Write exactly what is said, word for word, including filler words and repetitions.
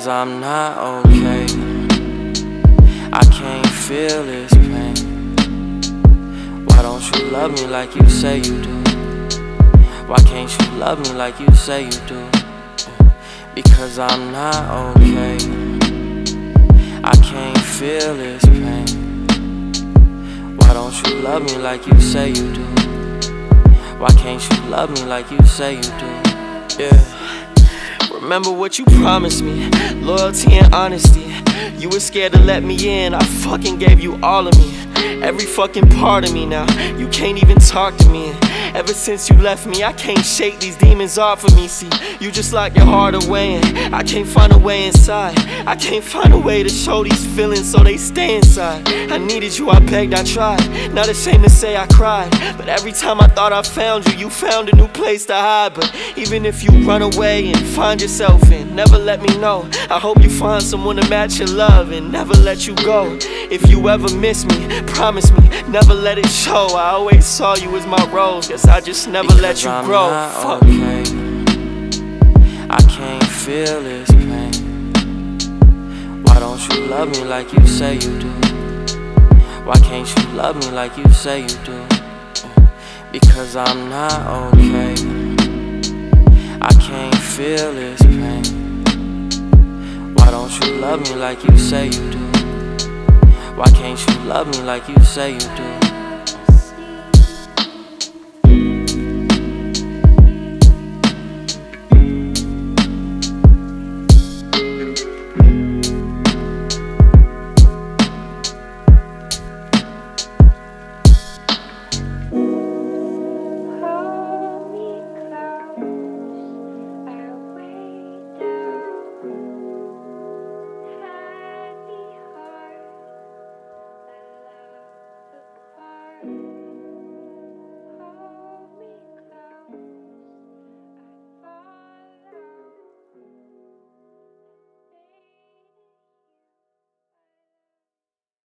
Because I'm not okay. I can't feel this pain. Why don't you love me like you say you do? Why can't you love me like you say you do? Because I'm not okay. I can't feel this pain. Why don't you love me like you say you do? Why can't you love me like you say you do? Yeah. Remember what you promised me, loyalty and honesty. You were scared to let me in, I fucking gave you all of me. Every fucking part of me now, you can't even talk to me. Ever since you left me, I can't shake these demons off of me. See, you just lock your heart away and I can't find a way inside. I can't find a way to show these feelings so they stay inside. I needed you, I begged, I tried. Not ashamed to say I cried. But every time I thought I found you, you found a new place to hide. But even if you run away and find yourself in, never let me know. I hope you find someone to match your love and never let you go. If you ever miss me, promise me, never let it show. I always saw you as my rose, guess I just never because let you I'm grow. Not Fuck. Okay. I can't feel this pain. Why don't you love me like you say you do? Why can't you love me like you say you do? Because I'm not okay. I can't feel this pain. Why don't you love me like you say you do? Why can't you love me like you say you do?